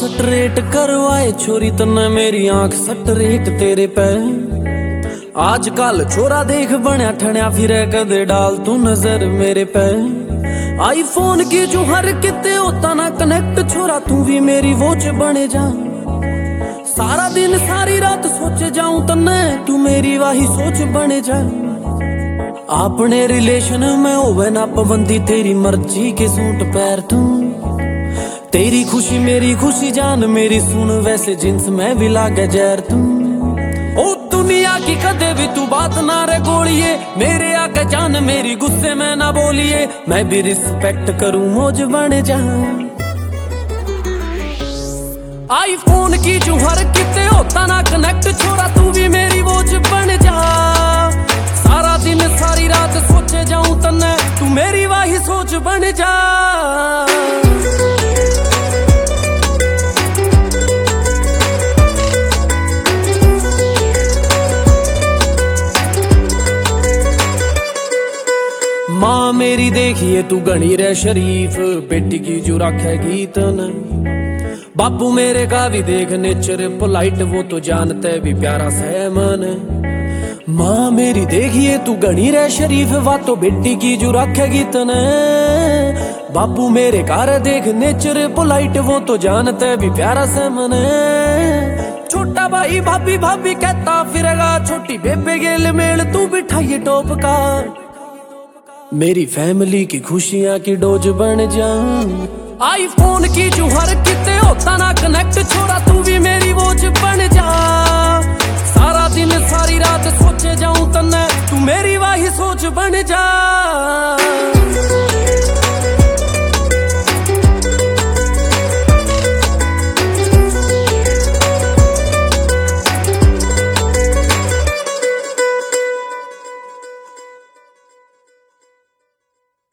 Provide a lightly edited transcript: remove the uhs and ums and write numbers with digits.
Straight करवाए छोरी तन्ने मेरी आंख स्ट्रेट तेरे पे। आजकल छोरा देख बनया ठण्या फिरे कदे डाल तू नजर मेरे पे। आईफोन की जो हर किते होता ना कनेक्ट छोरा तू भी मेरी वॉच बने जा। सारा दिन सारी रात सोच जाऊं तन्ने तू मेरी वाही सोच बने जा। अपने रिलेशन में होवे ना पाबंदी तेरी मर्जी के सूट पैर तू। तेरी खुशी मेरी खुशी जान मेरी सुन वैसे जिन्स में भी लागे जहर तू। ओ दुनिया की कदे भी तू बात ना रे गोलिए मेरे आके जान मेरी गुस्से में ना बोलिए। मैं भी रिस्पेक्ट करूं मौज बन जा। आईफोन की जो हर किते होता ना कनेक्ट छोरा तू भी मेरी वॉच बन जा। सारा दिन सारी रात सोचे जाऊं तन्ने तू मेरी वाही सोच बन जा। माँ मेरी देखिए तू घनी रे शरीफ बेटी की जो रखेगी तने। बापू मेरे का भी देख नेचर पोलाइट वो तो जानते भी प्यारा सहमन। माँ मेरी देखिए तू घनी रे शरीफ वा तो बेटी की जो रखेगी तने। बापू मेरे कार देख नेचर पोलाइट वो तो जानते भी प्यारा सहमन। छोटा भाई भाभी भाभी कहता फिरेगा छोटी बेबे गेल मेल तू बिठाइए टॉप का। मेरी फैमिली की खुशियां की डोज बन जा। आईफोन की जो हर किते होता ना कनेक्ट छोरा तू भी मेरी वॉच बन जा। सारा दिन सारी रात सोचे जाऊं तन्ने तू मेरी वाही सोच बन जा।